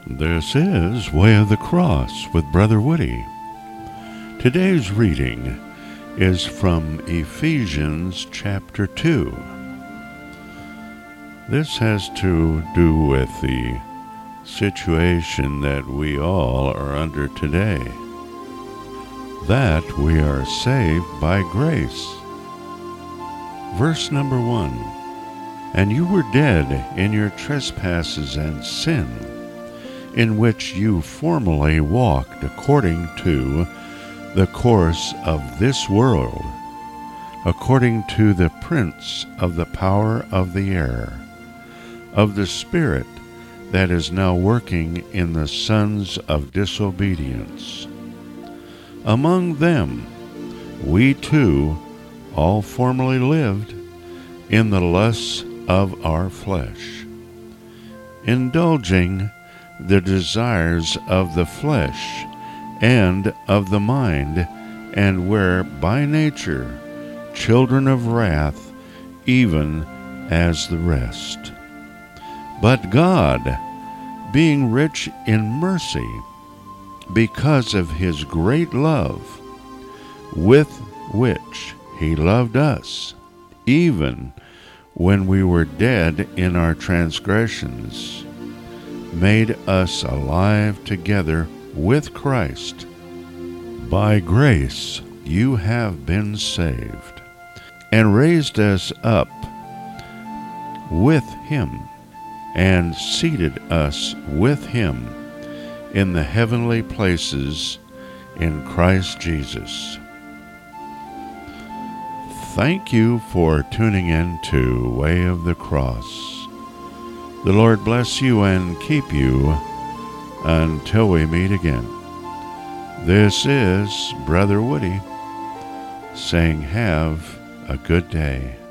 This is Way of the Cross with Brother Woody. Today's reading is from Ephesians chapter 2. This has to do with the situation that we all are under today, that we are saved by grace. Verse number 1, "And you were dead in your trespasses and sin, in which you formerly walked according to the course of this world, according to the prince of the power of the air, of the spirit that is now working in the sons of disobedience. Among them we too all formerly lived in the lusts of our flesh, indulging the desires of the flesh and of the mind, and were by nature children of wrath, even as the rest. But God, being rich in mercy, because of his great love, with which he loved us, even when we were dead in our transgressions, made us alive together with Christ. By grace you have been saved, and raised us up with him, and seated us with him in the heavenly places in Christ Jesus." Thank you for tuning in to Way of the Cross. The Lord bless you and keep you until we meet again. This is Brother Woody saying have a good day.